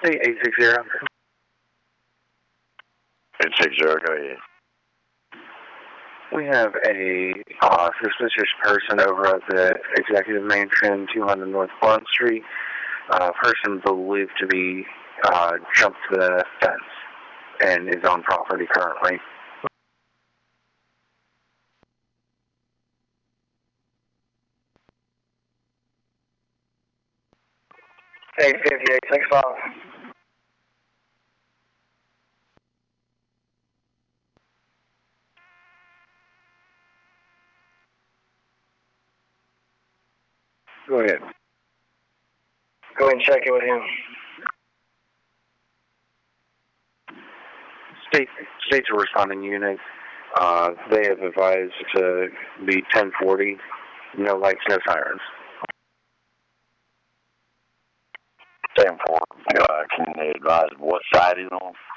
Hey, 860. 860, go ahead. We have a suspicious person over at the Executive Mansion, 200 North Blunt Street. Person believed to be jumped the fence and is on property currently. Hey, 5865. Go ahead. Go ahead and check it with him. State's a responding unit. They have advised to be 1040. No lights, no sirens. 10-4. Can they advise what side he's on?